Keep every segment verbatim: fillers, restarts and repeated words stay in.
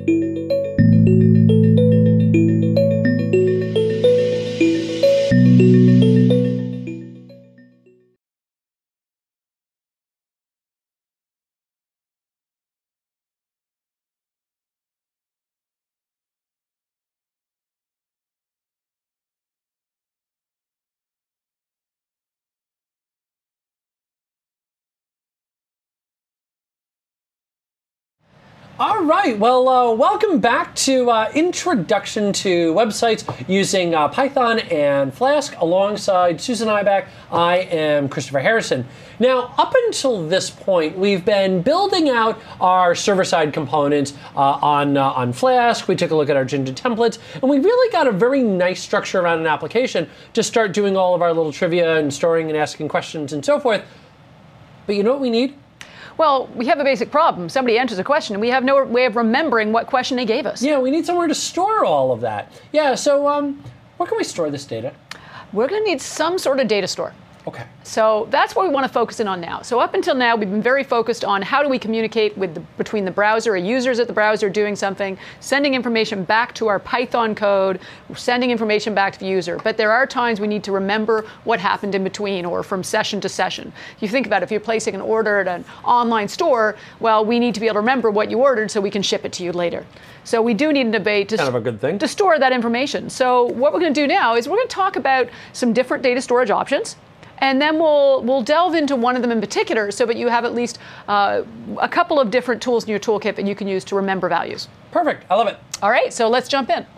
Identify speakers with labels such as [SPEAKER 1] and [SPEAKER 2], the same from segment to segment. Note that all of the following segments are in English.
[SPEAKER 1] All right, well, uh, welcome back to uh, Introduction to Websites using uh, Python and Flask alongside Susan Ibach. I am Christopher Harrison. Now, up until this point, we've been building out our server-side components uh, on, uh, on Flask. We took a look at our Jinja templates, and we really got a very nice structure around an application to start doing all of our little trivia and storing and asking questions and so forth. But you know what we need?
[SPEAKER 2] Well, we have a basic problem. Somebody enters a question, and we have no way of remembering what question they gave us.
[SPEAKER 1] Yeah, we need somewhere to store all of that. Yeah, so um, where can we store this data?
[SPEAKER 2] We're going to need some sort of data store.
[SPEAKER 1] Okay.
[SPEAKER 2] So that's what we want to focus in on now. So up until now, we've been very focused on how do we communicate with the, between the browser, or users at the browser doing something, sending information back to our Python code, sending information back to the user. But there are times we need to remember what happened in between or from session to session. You think about it, if you're placing an order at an online store, well, we need to be able to remember what you ordered so we can ship it to you later. So we do need a debate to,
[SPEAKER 1] kind of a good thing.
[SPEAKER 2] to store that information. So what we're going to do now is we're going to talk about some different data storage options. And then we'll we'll delve into one of them in particular so that you have at least uh, a couple of different tools in your toolkit that you can use to remember values.
[SPEAKER 1] Perfect. I love it.
[SPEAKER 2] All right, so let's jump in.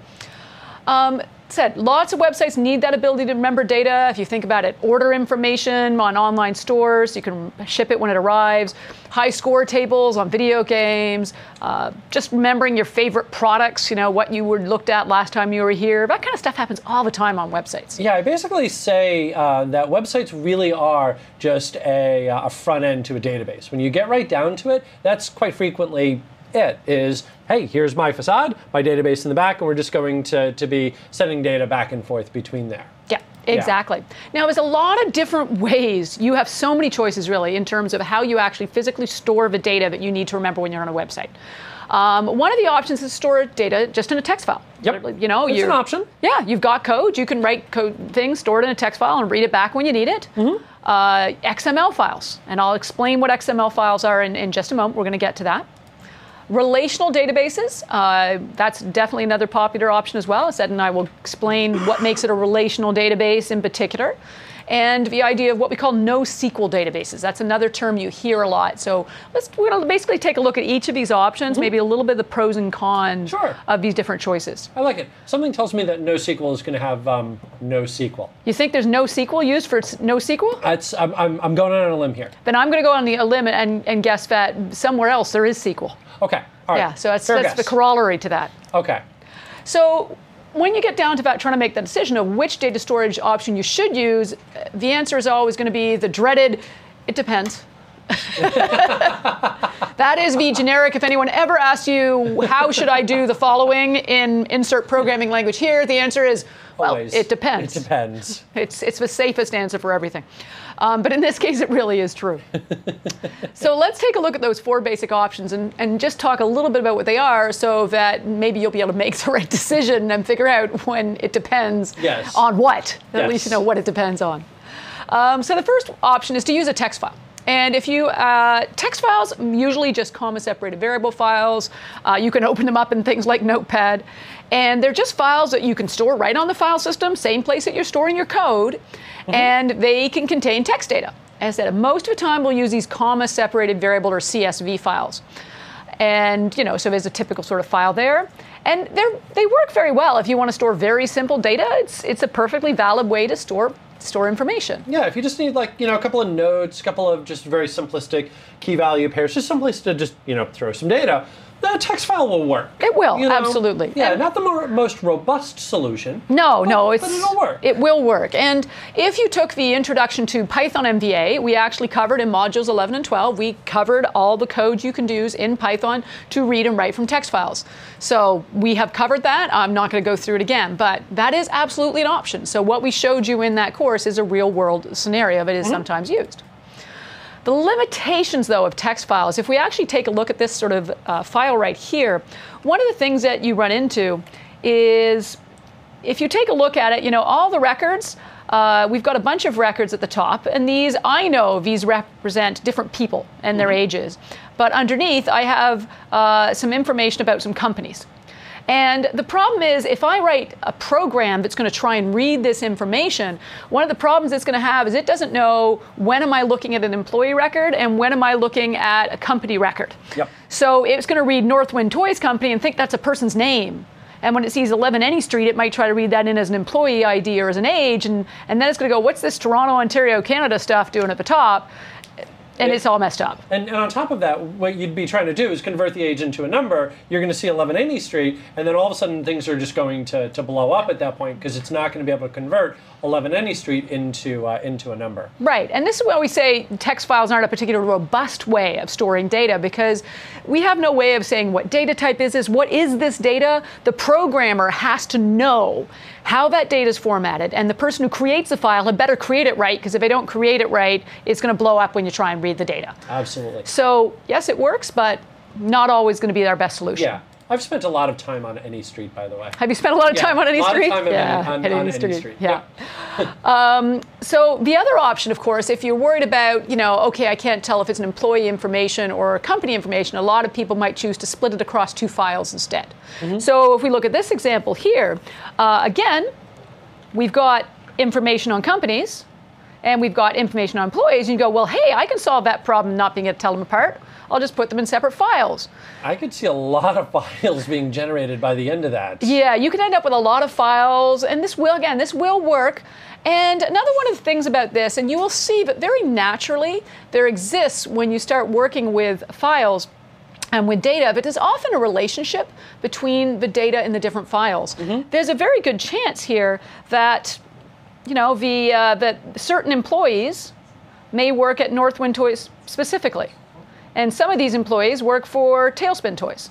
[SPEAKER 2] Um, said, lots of websites need that ability to remember data. If you think about it, order information on online stores, you can ship it when it arrives, high score tables on video games, uh, just remembering your favorite products, you know, what you were looked at last time you were here. That kind of stuff happens all the time on websites.
[SPEAKER 1] Yeah, I basically say uh, that websites really are just a, a front end to a database. When you get right down to it, that's quite frequently it is, hey, here's my facade, my database in the back, and we're just going to, to be sending data back and forth between there.
[SPEAKER 2] Yeah, exactly. Yeah. Now, there's a lot of different ways. You have so many choices, really, in terms of how you actually physically store the data that you need to remember when you're on a website. Um, one of the options is to store data just in a text file.
[SPEAKER 1] Yep,
[SPEAKER 2] you know,
[SPEAKER 1] it's an option.
[SPEAKER 2] Yeah, you've got code. You can write code things, store it in a text file, and read it back when you need it. Mm-hmm. uh, X M L files, and I'll explain what X M L files are in, in just a moment. We're going to get to that. Relational databases, uh, that's definitely another popular option as well. Ed and I will explain what makes it a relational database in particular. And the idea of what we call NoSQL databases. That's another term you hear a lot. So let's, we're going to basically take a look at each of these options, mm-hmm. maybe a little bit of the pros and cons
[SPEAKER 1] sure.
[SPEAKER 2] of these different choices.
[SPEAKER 1] I like it. Something tells me that NoSQL is going to have um, NoSQL.
[SPEAKER 2] You think there's NoSQL used for NoSQL?
[SPEAKER 1] That's, I'm, I'm, I'm going on a limb here.
[SPEAKER 2] Then I'm going to go on the, a limb and, and guess that somewhere else there is S Q L.
[SPEAKER 1] Okay, all right.
[SPEAKER 2] Yeah, so that's,
[SPEAKER 1] Fair
[SPEAKER 2] that's
[SPEAKER 1] guess.
[SPEAKER 2] the corollary to that.
[SPEAKER 1] Okay.
[SPEAKER 2] So when you get down to about trying to make the decision of which data storage option you should use, the answer is always going to be the dreaded, it depends. That is the generic. If anyone ever asks you, how should I do the following in insert programming language here, the answer is, well,
[SPEAKER 1] Always.
[SPEAKER 2] it depends.
[SPEAKER 1] It depends.
[SPEAKER 2] It's, it's the safest answer for everything. Um, but in this case, it really is true. So let's take a look at those four basic options and, and just talk a little bit about what they are so that maybe you'll be able to make the right decision and figure out when it depends
[SPEAKER 1] yes.
[SPEAKER 2] on what. At
[SPEAKER 1] yes.
[SPEAKER 2] least you know what it depends on. Um, so the first option is to use a text file. And if you, uh, text files, usually just comma-separated variable files. Uh, you can open them up in things like Notepad. And they're just files that you can store right on the file system, same place that you're storing your code. Mm-hmm. And they can contain text data. As I said, most of the time we'll use these comma-separated variable or C S V files. And, you know, so there's a typical sort of file there. And they're, they work very well. If you want to store very simple data, it's, it's a perfectly valid way to store store information.
[SPEAKER 1] Yeah, if you just need like, you know, a couple of nodes, a couple of just very simplistic key value pairs, just someplace to just, you know, throw some data, the text file will work.
[SPEAKER 2] It will,
[SPEAKER 1] you know?
[SPEAKER 2] Absolutely.
[SPEAKER 1] Yeah,
[SPEAKER 2] and
[SPEAKER 1] not the more, most robust solution.
[SPEAKER 2] No,
[SPEAKER 1] but,
[SPEAKER 2] no, it's,
[SPEAKER 1] but it'll work.
[SPEAKER 2] It will work. And if you took the introduction to Python M V A, we actually covered in modules eleven and twelve, we covered all the code you can use in Python to read and write from text files. So we have covered that. I'm not going to go through it again, but that is absolutely an option. So what we showed you in that course is a real world scenario that is mm-hmm. sometimes used. The limitations, though, of text files, if we actually take a look at this sort of uh, file right here, one of the things that you run into is, if you take a look at it, you know, all the records, uh, we've got a bunch of records at the top, and these, I know these represent different people and their mm-hmm. ages, but underneath I have uh, some information about some companies. And the problem is, if I write a program that's going to try and read this information, one of the problems it's going to have is it doesn't know when am I looking at an employee record and when am I looking at a company record.
[SPEAKER 1] Yep.
[SPEAKER 2] So it's going to read Northwind Toys Company and think that's a person's name. And when it sees eleven Any Street, it might try to read that in as an employee I D or as an age, and, and then it's going to go, what's this Toronto, Ontario, Canada stuff doing at the top? And it, it's all messed up.
[SPEAKER 1] And, and on top of that, what you'd be trying to do is convert the age into a number. You're going to see eleven Any Street, and then all of a sudden things are just going to, to blow up at that point, because it's not going to be able to convert eleven Any Street into uh, into a number.
[SPEAKER 2] Right, and this is why we say text files aren't a particularly robust way of storing data, because we have no way of saying what data type is this, what is this data. The programmer has to know how that data is formatted, and the person who creates the file had better create it right, because if they don't create it right, it's going to blow up when you try and read the data.
[SPEAKER 1] Absolutely.
[SPEAKER 2] So yes, it works, but not always going to be our best solution.
[SPEAKER 1] Yeah. I've spent a lot of time on Any Street, by the way.
[SPEAKER 2] Have you spent a lot of
[SPEAKER 1] yeah,
[SPEAKER 2] time on Any
[SPEAKER 1] a lot
[SPEAKER 2] Street?
[SPEAKER 1] Of time
[SPEAKER 2] yeah,
[SPEAKER 1] on, on,
[SPEAKER 2] on,
[SPEAKER 1] on
[SPEAKER 2] Any
[SPEAKER 1] Any
[SPEAKER 2] Street.
[SPEAKER 1] Street.
[SPEAKER 2] Yeah. yeah. um, so the other option, of course, if you're worried about, you know, okay, I can't tell if it's an employee information or company information, a lot of people might choose to split it across two files instead. Mm-hmm. So if we look at this example here, uh, again, we've got information on companies, and we've got information on employees, and you go, well, hey, I can solve that problem not being able to tell them apart. I'll just put them in separate files.
[SPEAKER 1] I could see a lot of files being generated by the end of that.
[SPEAKER 2] Yeah, you could end up with a lot of files, and this will, again, this will work. And another one of the things about this, and you will see that very naturally, there exists when you start working with files and with data, but there's often a relationship between the data and the different files. Mm-hmm. There's a very good chance here that, you know, the, uh, that certain employees may work at Northwind Toys specifically. And some of these employees work for Tailspin Toys.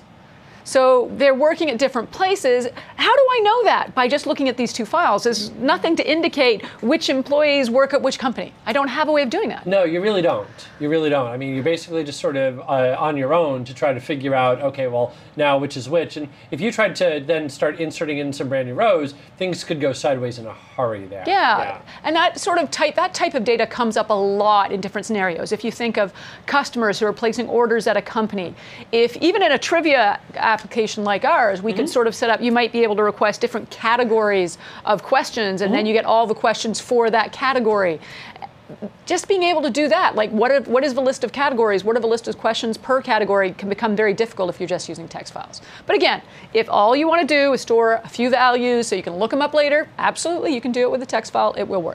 [SPEAKER 2] So they're working at different places. How do I know that? By just looking at these two files. There's nothing to indicate which employees work at which company. I don't have a way of doing that.
[SPEAKER 1] No, you really don't. You really don't. I mean, you're basically just sort of uh, on your own to try to figure out, okay, well, now which is which. And if you tried to then start inserting in some brand new rows, things could go sideways in a hurry there.
[SPEAKER 2] Yeah,
[SPEAKER 1] yeah.
[SPEAKER 2] And that sort of type, that type of data comes up a lot in different scenarios. If you think of customers who are placing orders at a company, if even in a trivia application like ours, we mm-hmm. can sort of set up, you might be able to request different categories of questions, and mm-hmm. then you get all the questions for that category. Just being able to do that, like what, are, what is the list of categories, what are the list of questions per category, can become very difficult if you're just using text files. But again, if all you want to do is store a few values so you can look them up later, absolutely, you can do it with a text file, it will work.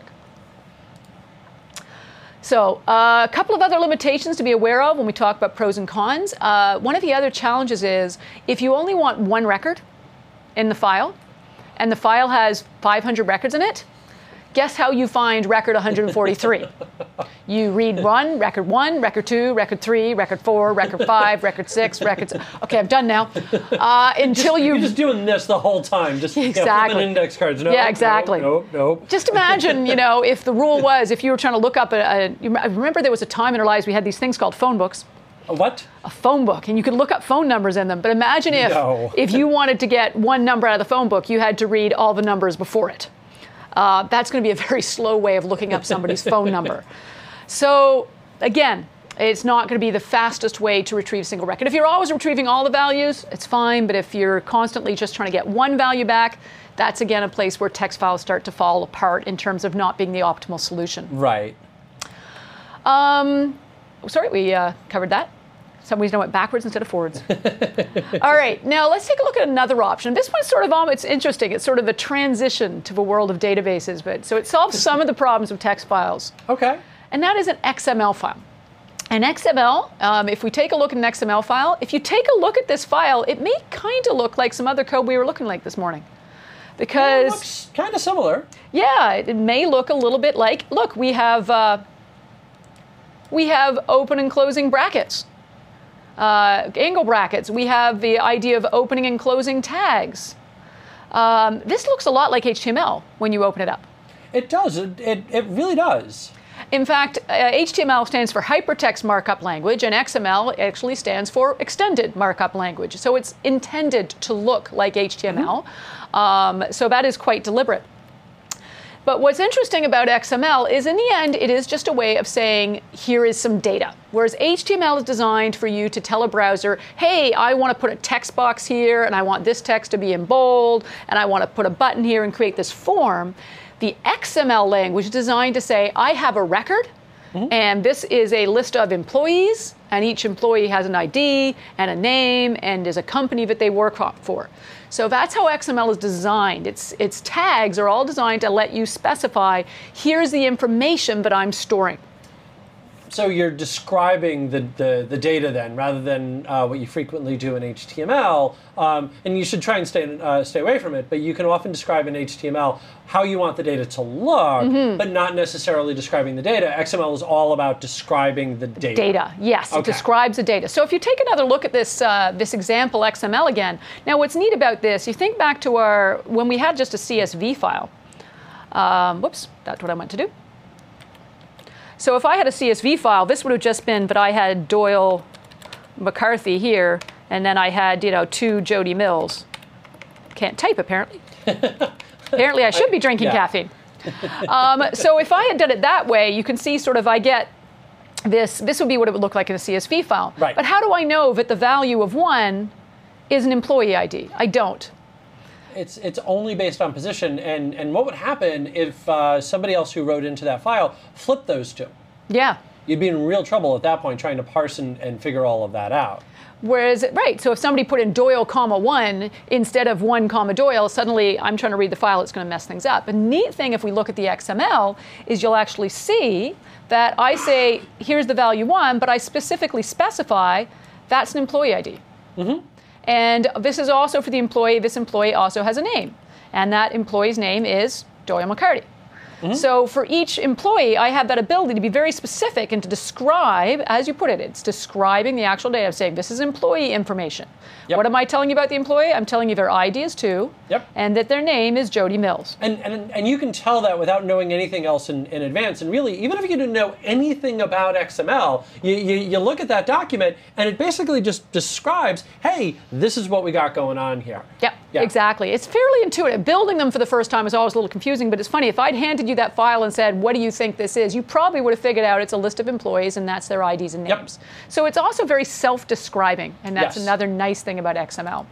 [SPEAKER 2] So uh, a couple of other limitations to be aware of when we talk about pros and cons. Uh, one of the other challenges is if you only want one record in the file, and the file has five hundred records in it, guess how you find record one hundred forty-three? You read one, record one, record two, record three, record four, record five, record six, record six. Okay, I'm done now. Uh, until you...
[SPEAKER 1] You're just doing this the whole time. Just
[SPEAKER 2] exactly.
[SPEAKER 1] flipping index cards. No,
[SPEAKER 2] yeah, exactly.
[SPEAKER 1] Nope, nope, nope.
[SPEAKER 2] Just imagine, you know, if the rule was, if you were trying to look up a, a... I remember there was a time in our lives we had these things called phone books.
[SPEAKER 1] A what?
[SPEAKER 2] A phone book, and you could look up phone numbers in them. But imagine if,
[SPEAKER 1] no.
[SPEAKER 2] if you wanted to get one number out of the phone book, you had to read all the numbers before it. Uh, that's going to be a very slow way of looking up somebody's phone number. So again, it's not going to be the fastest way to retrieve a single record. If you're always retrieving all the values, it's fine. But if you're constantly just trying to get one value back, that's again a place where text files start to fall apart in terms of not being the optimal solution.
[SPEAKER 1] Right.
[SPEAKER 2] Um, sorry, we uh, covered that. Some reason I went backwards instead of forwards. All right, now let's take a look at another option. This one's sort of, um, it's interesting. It's sort of a transition to the world of databases, but so it solves some of the problems of text files.
[SPEAKER 1] Okay.
[SPEAKER 2] And that is an X M L file. An X M L, um, if we take a look at an X M L file, if you take a look at this file, it may kind of look like some other code we were looking like this morning. Because
[SPEAKER 1] yeah, it looks kind of similar.
[SPEAKER 2] Yeah, it may look a little bit like, look, we have, uh, we have open and closing brackets. Uh, angle brackets. We have the idea of opening and closing tags. Um, this looks a lot like H T M L when you open it up.
[SPEAKER 1] It does. It, it, it really does.
[SPEAKER 2] In fact, uh, H T M L stands for Hypertext Markup Language, and X M L actually stands for Extended Markup Language. So it's intended to look like H T M L. Mm-hmm. um, so that is quite deliberate. But what's interesting about X M L is, in the end, it is just a way of saying, here is some data. Whereas H T M L is designed for you to tell a browser, hey, I want to put a text box here, and I want this text to be in bold, and I want to put a button here and create this form. The X M L language is designed to say, I have a record, mm-hmm. and this is a list of employees, and each employee has an I D and a name and is a company that they work for. So that's how X M L is designed. Its, its tags are all designed to let you specify, here's the information that I'm storing.
[SPEAKER 1] So you're describing the, the, the data then, rather than uh, what you frequently do in H T M L. Um, and you should try and stay, uh, stay away from it, but you can often describe in H T M L how you want the data to look, mm-hmm. but not necessarily describing the data. X M L is all about describing the data.
[SPEAKER 2] Data, yes, okay. It describes the data. So if you take another look at this, uh, this example X M L again, now what's neat about this, you think back to our, when we had just a C S V file. Um, whoops, that's what I meant to do. So if I had a C S V file, this would have just been that I had Doyle McCarthy here, and then I had, you know, two Jody Mills. Can't type, apparently. Apparently I should be drinking
[SPEAKER 1] yeah.
[SPEAKER 2] caffeine. Um, so if I had done it that way, you can see sort of I get this, this would be what it would look like in a C S V file.
[SPEAKER 1] Right.
[SPEAKER 2] But how do I know that the value of one is an employee I D? I don't.
[SPEAKER 1] It's, it's only based on position, and, and what would happen if uh, somebody else who wrote into that file flipped those two?
[SPEAKER 2] Yeah.
[SPEAKER 1] You'd be in real trouble at that point trying to parse and, and figure all of that out.
[SPEAKER 2] Whereas, right, so if somebody put in Doyle, comma, one, instead of one, comma, Doyle, suddenly I'm trying to read the file, it's going to mess things up. A neat thing, if we look at the X M L, is you'll actually see that I say, here's the value one, but I specifically specify that's an employee I D. Mm-hmm. And this is also for the employee. This employee also has a name. And that employee's name is Doyle McCarty. Mm-hmm. So for each employee, I have that ability to be very specific and to describe, as you put it, it's describing the actual data, saying this is employee information. Yep. What am I telling you about the employee? I'm telling you their I D is two, yep. and that their name is Jody Mills.
[SPEAKER 1] And, and, and you can tell that without knowing anything else in, in advance. And really, even if you didn't know anything about X M L, you, you, you look at that document, and it basically just describes, hey, this is what we got going on here.
[SPEAKER 2] Yep, yeah, exactly. It's fairly intuitive. Building them for the first time is always a little confusing, but it's funny. If I'd handed you that file and said, what do you think this is? You probably would have figured out it's a list of employees, and that's their I Ds and names. Yep. So it's also very self-describing, and that's yes. another nice thing about X M L.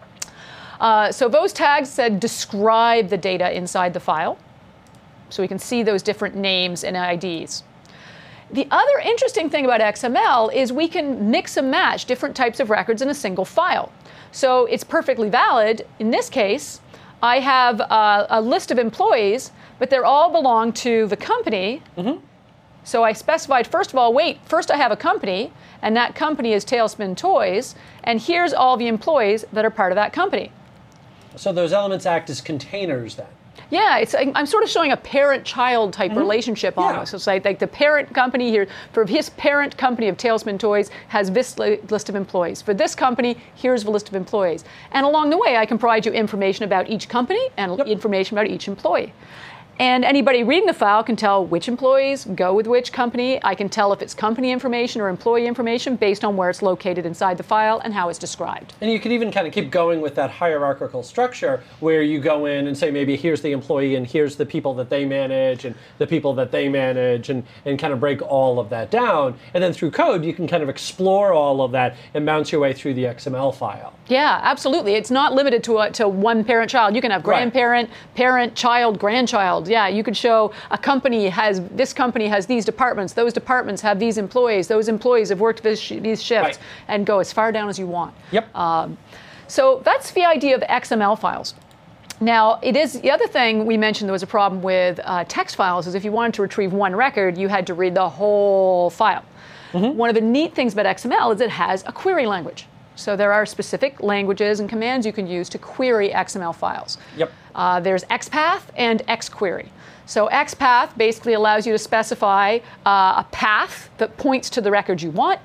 [SPEAKER 2] Uh, so those tags said describe the data inside the file. So we can see those different names and I Ds. The other interesting thing about X M L is we can mix and match different types of records in a single file. So it's perfectly valid. In this case, I have uh, a list of employees, but they're all belong to the company. Mm-hmm. So I specified, first of all, wait, first I have a company, and that company is Tailspin Toys, and here's all the employees that are part of that company.
[SPEAKER 1] So those elements act as containers then?
[SPEAKER 2] Yeah, it's, I'm sort of showing a parent-child type mm-hmm. relationship almost. Yeah. It's like, like the parent company here, for his parent company of Tailspin Toys has this li list of employees. For this company, here's the list of employees. And along the way, I can provide you information about each company and yep. information about each employee. And anybody reading the file can tell which employees go with which company. I can tell if it's company information or employee information based on where it's located inside the file and how it's described.
[SPEAKER 1] And you can even kind of keep going with that hierarchical structure where you go in and say, maybe here's the employee and here's the people that they manage and the people that they manage, and, and kind of break all of that down. And then through code, you can kind of explore all of that and bounce your way through the X M L file.
[SPEAKER 2] Yeah, absolutely. It's not limited to, a, to one parent-child. You can have grandparent, right. parent, child, grandchild. Yeah, you could show a company has, this company has these departments, those departments have these employees, those employees have worked this sh these shifts, right. and go as far down as you want.
[SPEAKER 1] Yep.
[SPEAKER 2] Um, so that's the idea of X M L files. Now, it is, the other thing we mentioned there was a problem with uh, text files is if you wanted to retrieve one record, you had to read the whole file. Mm-hmm. One of the neat things about X M L is it has a query language. So there are specific languages and commands you can use to query X M L files.
[SPEAKER 1] Yep.
[SPEAKER 2] Uh, there's X path and X query. So X path basically allows you to specify uh, a path that points to the record you want,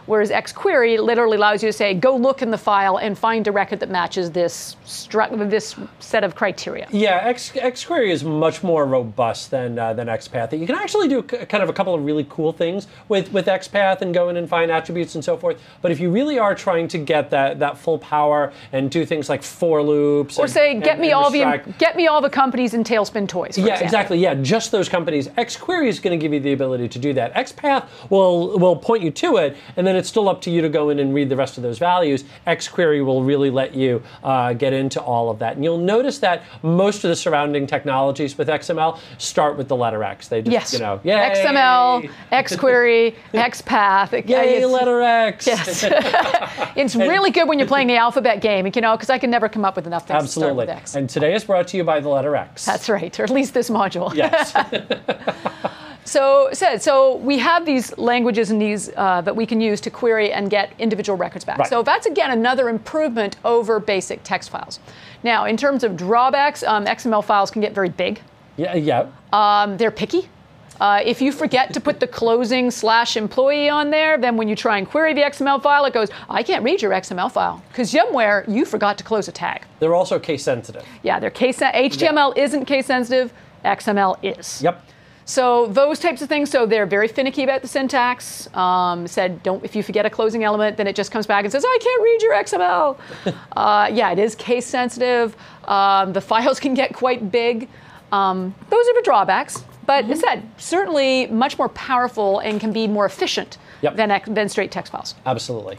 [SPEAKER 2] whereas xQuery literally allows you to say, go look in the file and find a record that matches this stru- this set of criteria.
[SPEAKER 1] Yeah, X, xQuery is much more robust than uh, than XPath. You can actually do c- kind of a couple of really cool things with, with XPath and go in and find attributes and so forth. But if you really are trying to get that, that full power and do things like for loops,
[SPEAKER 2] or
[SPEAKER 1] and,
[SPEAKER 2] say, get
[SPEAKER 1] and,
[SPEAKER 2] me
[SPEAKER 1] and
[SPEAKER 2] all
[SPEAKER 1] restrict,
[SPEAKER 2] the get me all the companies in Tailspin Toys. For
[SPEAKER 1] yeah,
[SPEAKER 2] example.
[SPEAKER 1] exactly. Yeah, just those companies. xQuery is going to give you the ability to do that. XPath will will point you to it, and then it's still up to you to go in and read the rest of those values. xQuery will really let you uh, get into all of that. And you'll notice that most of the surrounding technologies with X M L start with the letter X. They just,
[SPEAKER 2] Yes.
[SPEAKER 1] you know, yay!
[SPEAKER 2] X M L, xQuery, XPath.
[SPEAKER 1] Yay,
[SPEAKER 2] It's-
[SPEAKER 1] letter X.
[SPEAKER 2] Yes. It's really good when you're playing the alphabet game, you know, because I can never come up with enough things
[SPEAKER 1] Absolutely.
[SPEAKER 2] to start with X.
[SPEAKER 1] And today is brought to you by the letter X.
[SPEAKER 2] That's right, or at least this module.
[SPEAKER 1] Yes.
[SPEAKER 2] So, so, so we have these languages and these uh, that we can use to query and get individual records back.
[SPEAKER 1] Right.
[SPEAKER 2] So that's, again, another improvement over basic text files. Now, in terms of drawbacks, um, X M L files can get very big.
[SPEAKER 1] Yeah, yeah.
[SPEAKER 2] Um, they're picky. Uh, if you forget to put the closing slash employee on there, then when you try and query the X M L file, it goes, I can't read your X M L file because somewhere you forgot to close a tag.
[SPEAKER 1] They're also case sensitive.
[SPEAKER 2] Yeah, they're case H T M L isn't case sensitive, X M L is.
[SPEAKER 1] Yep.
[SPEAKER 2] So those types of things, so they're very finicky about the syntax. Um, said, don't, if you forget a closing element, then it just comes back and says, I can't read your X M L. uh, yeah, it is case sensitive. Um, the files can get quite big. Um, those are the drawbacks. But mm-hmm. as I said, certainly much more powerful and can be more efficient
[SPEAKER 1] Yep.
[SPEAKER 2] than, than straight text files.
[SPEAKER 1] Absolutely.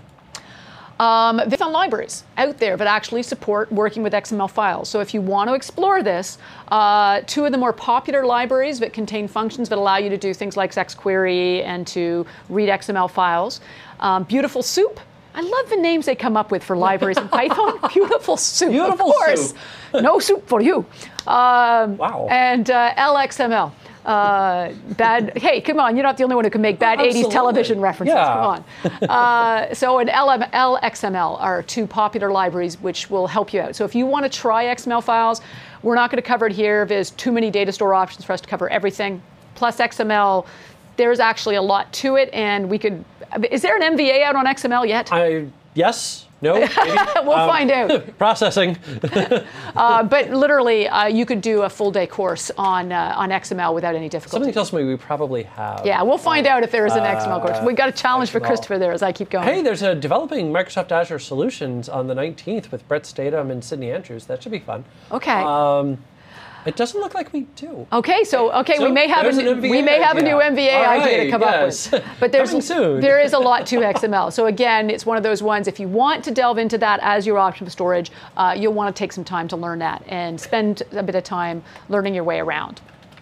[SPEAKER 2] Um, there's some libraries out there that actually support working with X M L files. So if you want to explore this, uh, two of the more popular libraries that contain functions that allow you to do things like xQuery and to read X M L files. Um, Beautiful Soup. I love the names they come up with for libraries in Python. Beautiful Soup,
[SPEAKER 1] Beautiful
[SPEAKER 2] of course.
[SPEAKER 1] Soup.
[SPEAKER 2] No soup for you. Um,
[SPEAKER 1] Wow.
[SPEAKER 2] And uh, L X M L. Uh, bad. Hey, come on! You're not the only one who can make bad
[SPEAKER 1] Absolutely.
[SPEAKER 2] eighties television references.
[SPEAKER 1] Yeah.
[SPEAKER 2] Come on. Uh, so, an L M L X M L are two popular libraries which will help you out. So, if you want to try X M L files, we're not going to cover it here. There's too many data store options for us to cover everything. Plus, X M L, there's actually a lot to it, and we could. Is there an M V A out on X M L yet?
[SPEAKER 1] I yes. No, maybe.
[SPEAKER 2] We'll
[SPEAKER 1] Um,
[SPEAKER 2] find out.
[SPEAKER 1] Processing.
[SPEAKER 2] Uh, but literally, uh, you could do a full day course on uh, on X M L without any difficulty.
[SPEAKER 1] Something tells me we probably have.
[SPEAKER 2] Yeah, we'll find out if there is an X M L course. We got a challenge for
[SPEAKER 1] X M L.
[SPEAKER 2] Christopher there as I keep going.
[SPEAKER 1] Hey, there's a developing Microsoft Azure Solutions on the nineteenth with Brett Statham and Sydney Andrews. That should be fun.
[SPEAKER 2] Okay.
[SPEAKER 1] Um, it doesn't look like we do.
[SPEAKER 2] Okay, so okay,
[SPEAKER 1] So
[SPEAKER 2] we may have a
[SPEAKER 1] there's an
[SPEAKER 2] new,
[SPEAKER 1] M V A
[SPEAKER 2] we may have a new
[SPEAKER 1] idea.
[SPEAKER 2] M V A
[SPEAKER 1] All
[SPEAKER 2] idea to
[SPEAKER 1] right,
[SPEAKER 2] come
[SPEAKER 1] yes.
[SPEAKER 2] up with. But there's
[SPEAKER 1] Coming soon.
[SPEAKER 2] there is a lot to X M L. So again, it's one of those ones. If you want to delve into that as your option for storage, uh, you'll want to take some time to learn that and spend a bit of time learning your way around.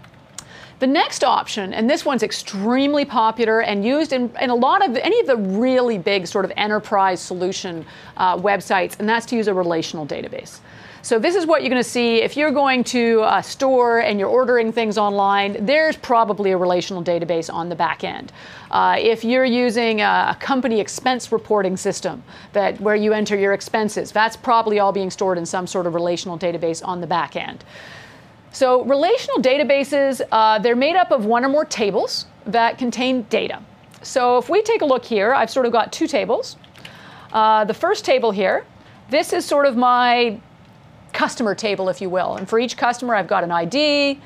[SPEAKER 2] The next option, and this one's extremely popular and used in, in a lot of any of the really big sort of enterprise solution uh, websites, and that's to use a relational database. So this is what you're going to see if you're going to a store and you're ordering things online. There's probably a relational database on the back end. Uh, if you're using a, a company expense reporting system that where you enter your expenses, that's probably all being stored in some sort of relational database on the back end. So relational databases, uh, they're made up of one or more tables that contain data. So if we take a look here, I've sort of got two tables. Uh, the first table here, this is sort of my customer table, if you will. And for each customer, I've got an I D,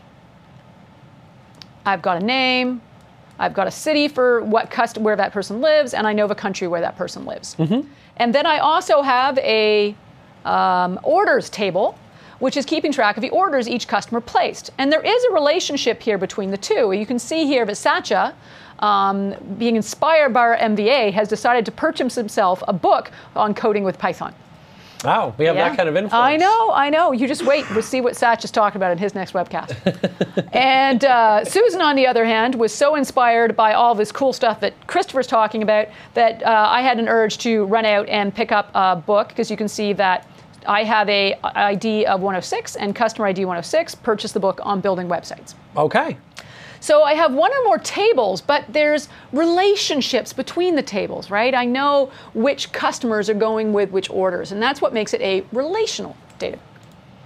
[SPEAKER 2] I've got a name, I've got a city for what cust- where that person lives, and I know the country where that person lives. Mm-hmm. And then I also have a um, orders table, which is keeping track of the orders each customer placed. And there is a relationship here between the two. You can see here that Satya, um, being inspired by our M V A, has decided to purchase himself a book on coding with Python.
[SPEAKER 1] Wow, we have
[SPEAKER 2] Yeah.
[SPEAKER 1] that kind of influence.
[SPEAKER 2] I know, I know. You just wait. We'll see what Satya's talking about in his next webcast. And uh, Susan, on the other hand, was so inspired by all this cool stuff that Christopher's talking about that uh, I had an urge to run out and pick up a book, because you can see that I have a I D of one oh six and customer I D one oh six, purchased the book on building websites.
[SPEAKER 1] Okay.
[SPEAKER 2] So I have one or more tables, but there's relationships between the tables, right? I know which customers are going with which orders, and that's what makes it a relational data.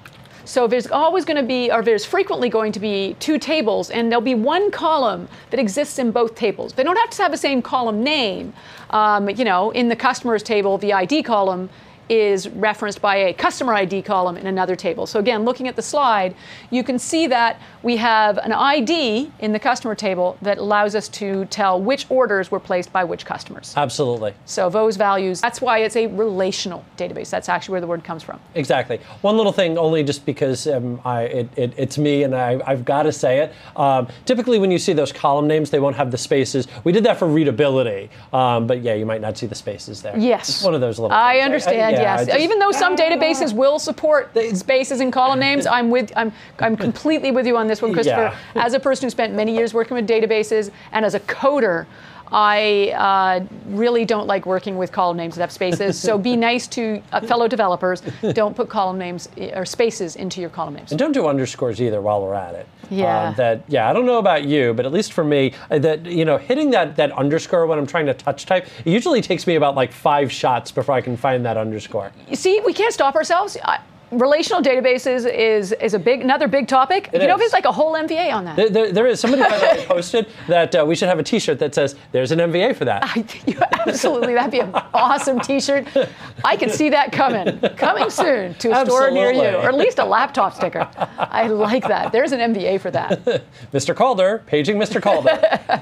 [SPEAKER 2] So there's always going to be, or there's frequently going to be two tables, and there'll be one column that exists in both tables. They don't have to have the same column name. Um, you know, in the customers table, the I D column is referenced by a customer I D column in another table. So again, looking at the slide, you can see that we have an I D in the customer table that allows us to tell which orders were placed by which customers.
[SPEAKER 1] Absolutely.
[SPEAKER 2] So those values, that's why it's a relational database. That's actually where the word comes from.
[SPEAKER 1] Exactly. One little thing, only just because um, I, it, it, it's me and I, I've got to say it. Um, typically when you see those column names, they won't have the spaces. We did that for readability, um, but yeah, you might not see the spaces there.
[SPEAKER 2] Yes.
[SPEAKER 1] It's one of those little
[SPEAKER 2] I
[SPEAKER 1] things.
[SPEAKER 2] understand.
[SPEAKER 1] I, I, yeah,
[SPEAKER 2] yes,
[SPEAKER 1] just,
[SPEAKER 2] even though some databases will support spaces and column names, I'm with, I'm, I'm completely with you on this one, Christopher.
[SPEAKER 1] Yeah.
[SPEAKER 2] As a person who spent many years working with databases, and as a coder, I uh, really don't like working with column names that have spaces. So be nice to uh, fellow developers. Don't put column names or spaces into your column names.
[SPEAKER 1] And don't do underscores either while we're at it.
[SPEAKER 2] Yeah.
[SPEAKER 1] Um, that yeah, I don't know about you, but at least for me, uh, that you know, hitting that that underscore when I'm trying to touch type, it usually takes me about like five shots before I can find that underscore.
[SPEAKER 2] You see, we can't stop ourselves. I, Relational databases is is a big another big topic.
[SPEAKER 1] It
[SPEAKER 2] you know,
[SPEAKER 1] is.
[SPEAKER 2] there's like a whole M V A on that.
[SPEAKER 1] There, there, there is somebody by the way posted that uh, we should have a T-shirt that says "There's an M V A for that."
[SPEAKER 2] I, you, absolutely, that'd be an awesome T-shirt. I can see that coming, coming soon to a store near you,
[SPEAKER 1] Absolutely.
[SPEAKER 2] or at least a laptop sticker. I like that. There's an M V A for that.
[SPEAKER 1] Mister Calder, paging Mister Calder.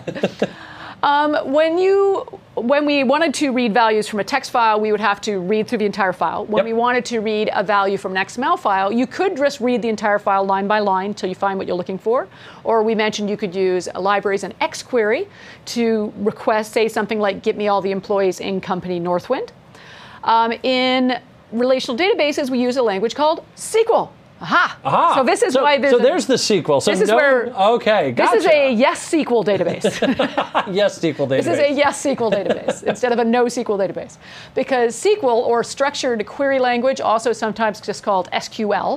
[SPEAKER 2] Um, when you, when we wanted to read values from a text file, we would have to read through the entire file. When
[SPEAKER 1] Yep.
[SPEAKER 2] we wanted to read a value from an X M L file, you could just read the entire file line by line until you find what you're looking for. Or we mentioned you could use libraries and X query to request, say something like, "Get me all the employees in company Northwind." Um, in relational databases, we use a language called S Q L. Aha.
[SPEAKER 1] Aha.
[SPEAKER 2] So this is
[SPEAKER 1] so,
[SPEAKER 2] why there's
[SPEAKER 1] So
[SPEAKER 2] a,
[SPEAKER 1] there's the sequel. So
[SPEAKER 2] this is
[SPEAKER 1] no,
[SPEAKER 2] where
[SPEAKER 1] okay, gotcha.
[SPEAKER 2] This is a yes S Q L database.
[SPEAKER 1] yes S Q L database.
[SPEAKER 2] This is a yes S Q L database instead of a no S Q L database. Because S Q L, or structured query language, also sometimes just called S Q L,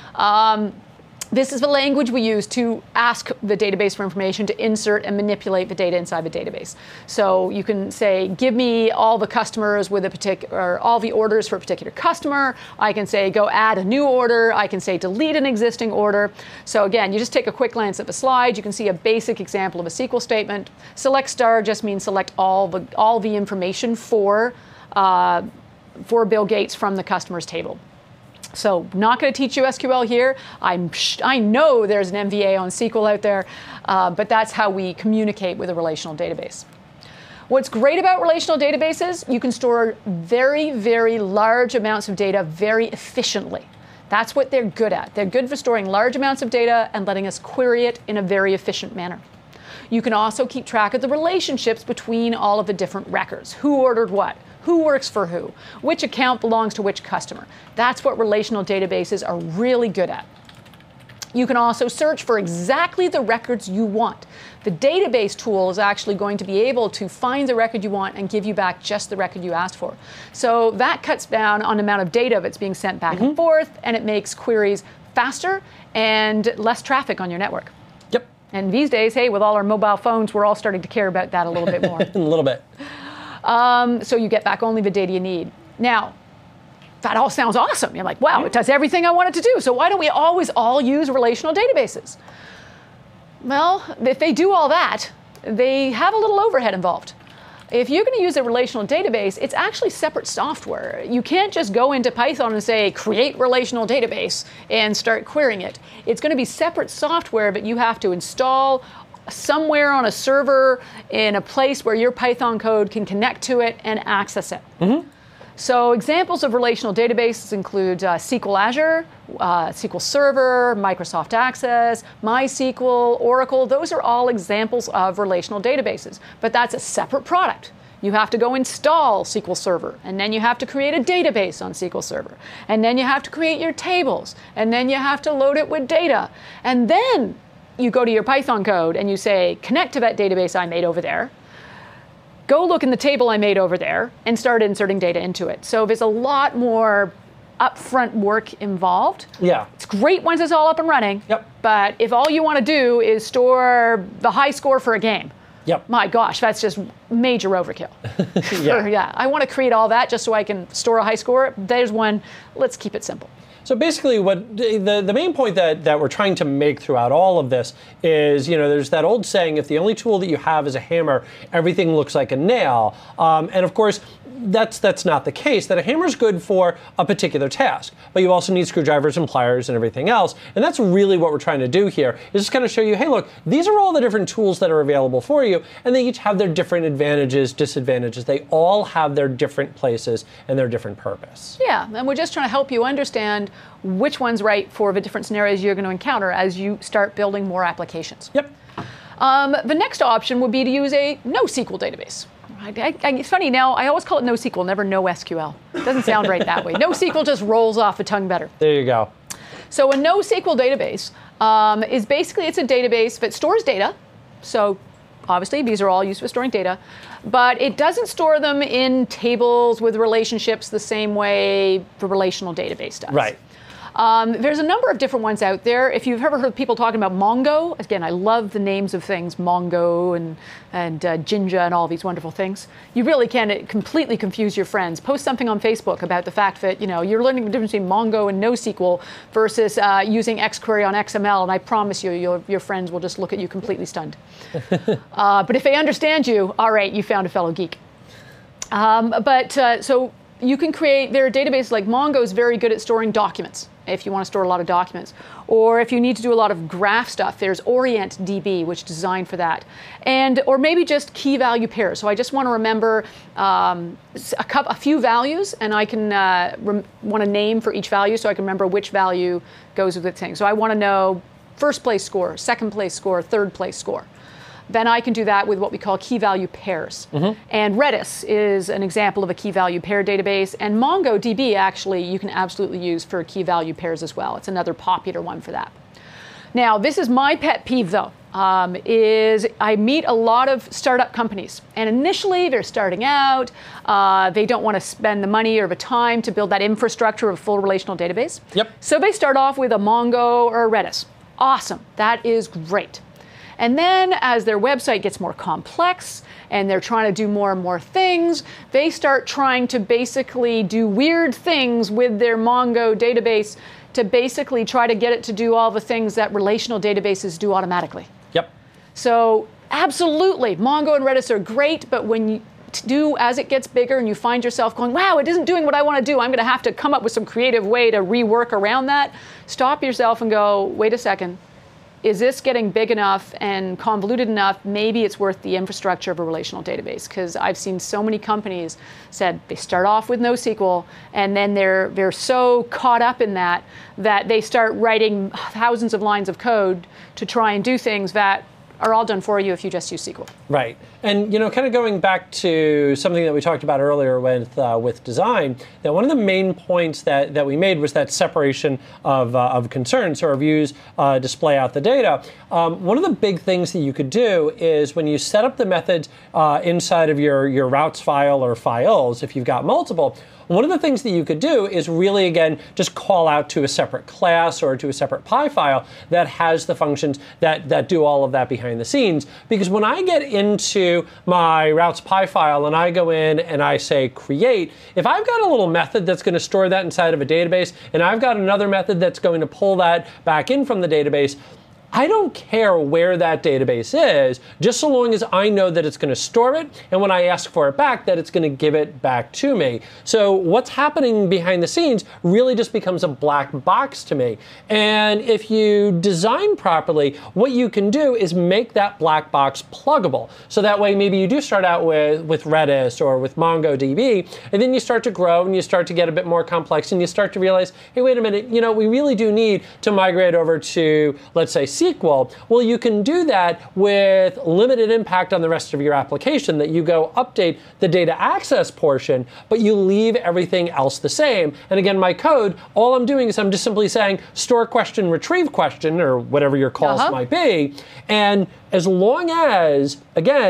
[SPEAKER 2] um, this is the language we use to ask the database for information, to insert and manipulate the data inside the database. So you can say, give me all the customers with a particular, or all the orders for a particular customer. I can say, go add a new order. I can say, delete an existing order. So again, you just take a quick glance at the slide. You can see a basic example of a S Q L statement. Select star just means select all the, all the information for, uh, for Bill Gates from the customers table. So not going to teach you S Q L here. I'm sh I know there's an M V A on S Q L out there, uh, but that's how we communicate with a relational database. What's great about relational databases, you can store very, very large amounts of data very efficiently. That's what they're good at. They're good for storing large amounts of data and letting us query it in a very efficient manner. You can also keep track of the relationships between all of the different records. Who ordered what? Who works for who? Which account belongs to which customer? That's what relational databases are really good at. You can also search for exactly the records you want. The database tool is actually going to be able to find the record you want and give you back just the record you asked for. So that cuts down on the amount of data that's being sent back mm-hmm. and forth, and it makes queries faster and less traffic on your network.
[SPEAKER 1] Yep.
[SPEAKER 2] And these days, hey, with all our mobile phones, we're all starting to care about that a little bit more.
[SPEAKER 1] a little bit.
[SPEAKER 2] Um, so you get back only the data you need. Now, that all sounds awesome. You're like, wow, it does everything I want it to do. So why don't we always all use relational databases? Well, if they do all that, they have a little overhead involved. If you're going to use a relational database, it's actually separate software. You can't just go into Python and say, create relational database and start querying it. It's going to be separate software that you have to install somewhere on a server in a place where your Python code can connect to it and access it. Mm-hmm. So examples of relational databases include uh, S Q L Azure, uh, S Q L Server, Microsoft Access, MySQL, Oracle. Those are all examples of relational databases, but that's a separate product. You have to go install S Q L Server, and then you have to create a database on S Q L Server, and then you have to create your tables, and then you have to load it with data, and then you go to your Python code and you say, connect to that database I made over there. Go look in the table I made over there and start inserting data into it. So there's a lot more upfront work involved.
[SPEAKER 1] Yeah.
[SPEAKER 2] It's great once it's all up and running.
[SPEAKER 1] Yep.
[SPEAKER 2] But if all you want to do is store the high score for a game,
[SPEAKER 1] yep.
[SPEAKER 2] my gosh, that's just major overkill.
[SPEAKER 1] yeah.
[SPEAKER 2] For, yeah. I want to create all that just so I can store a high score. There's one. Let's keep it simple.
[SPEAKER 1] So basically what the, the main point that, that we're trying to make throughout all of this is, you know, there's that old saying, if the only tool that you have is a hammer, everything looks like a nail. Um, and of course, that's that's not the case, that a hammer is good for a particular task, but you also need screwdrivers and pliers and everything else. And that's really what we're trying to do here, is just kind of show you, hey, look, these are all the different tools that are available for you, and they each have their different advantages, disadvantages. They all have their different places and their different purpose.
[SPEAKER 2] Yeah, and we're just trying to help you understand which one's right for the different scenarios you're going to encounter as you start building more applications.
[SPEAKER 1] Yep.
[SPEAKER 2] Um, the next option would be to use a NoSQL database. I, I, it's funny now, I always call it NoSQL, never NoSQL. It doesn't sound right that way. NoSQL just rolls off the tongue better.
[SPEAKER 1] There you go.
[SPEAKER 2] So a NoSQL database um, is basically, it's a database that stores data. So obviously these are all used for storing data, but it doesn't store them in tables with relationships the same way the relational database does.
[SPEAKER 1] Right.
[SPEAKER 2] Um, there's a number of different ones out there. If you've ever heard people talking about Mongo, again, I love the names of things, Mongo and, and uh, Jinja and all these wonderful things. You really can completely confuse your friends. Post something on Facebook about the fact that, you know, you're learning the difference between Mongo and NoSQL versus uh, using xQuery on X M L, and I promise you, your, your friends will just look at you completely stunned. uh, but if they understand you, all right, you found a fellow geek. Um, but uh, so you can create, there are databases like Mongo is very good at storing documents, if you want to store a lot of documents. Or if you need to do a lot of graph stuff, there's OrientDB, which is designed for that. And, or maybe just key value pairs. So I just want to remember um, a, couple, a few values, and I can uh, rem- want a name for each value so I can remember which value goes with the thing. So I want to know first place score, second place score, third place score. Then I can do that with what we call key value pairs. Mm-hmm. And Redis is an example of a key value pair database. And MongoDB, actually, you can absolutely use for key value pairs as well. It's another popular one for that. Now, this is my pet peeve, though, um, is I meet a lot of startup companies. And initially, they're starting out. Uh, they don't want to spend the money or the time to build that infrastructure of a full relational database.
[SPEAKER 1] Yep.
[SPEAKER 2] So they start off with a Mongo or a Redis. Awesome. That is great. And then as their website gets more complex and they're trying to do more and more things, they start trying to basically do weird things with their Mongo database to basically try to get it to do all the things that relational databases do automatically.
[SPEAKER 1] Yep.
[SPEAKER 2] So absolutely, Mongo and Redis are great, but when you do, as it gets bigger and you find yourself going, wow, it isn't doing what I want to do, I'm going to have to come up with some creative way to rework around that, stop yourself and go, wait a second. Is this getting big enough and convoluted enough? Maybe it's worth the infrastructure of a relational database, because I've seen so many companies said they start off with NoSQL and then they're they're so caught up in that that they start writing thousands of lines of code to try and do things that are all done for you if you just use S Q L.
[SPEAKER 1] Right. And, you know, kind of going back to something that we talked about earlier with uh, with design, that one of the main points that, that we made was that separation of, uh, of concerns. So our views uh, display out the data. Um, one of the big things that you could do is when you set up the methods uh, inside of your, your routes file or files, if you've got multiple, one of the things that you could do is really, again, just call out to a separate class or to a separate Py file that has the functions that, that do all of that behind the scenes. Because when I get into my routes Py file and I go in and I say create, if I've got a little method that's going to store that inside of a database and I've got another method that's going to pull that back in from the database, I don't care where that database is, just so long as I know that it's going to store it, and when I ask for it back, that it's going to give it back to me. So what's happening behind the scenes really just becomes a black box to me. And if you design properly, what you can do is make that black box pluggable. So that way maybe you do start out with, with Redis or with MongoDB, and then you start to grow and you start to get a bit more complex and you start to realize, hey, wait a minute, you know, we really do need to migrate over to, let's say, S Q L. Well, you can do that with limited impact on the rest of your application, that you go update the data access portion, but you leave everything else the same. And again, my code, all I'm doing is I'm just simply saying store question, retrieve question, or whatever your calls
[SPEAKER 2] uh-huh.
[SPEAKER 1] might be. And as long as, again,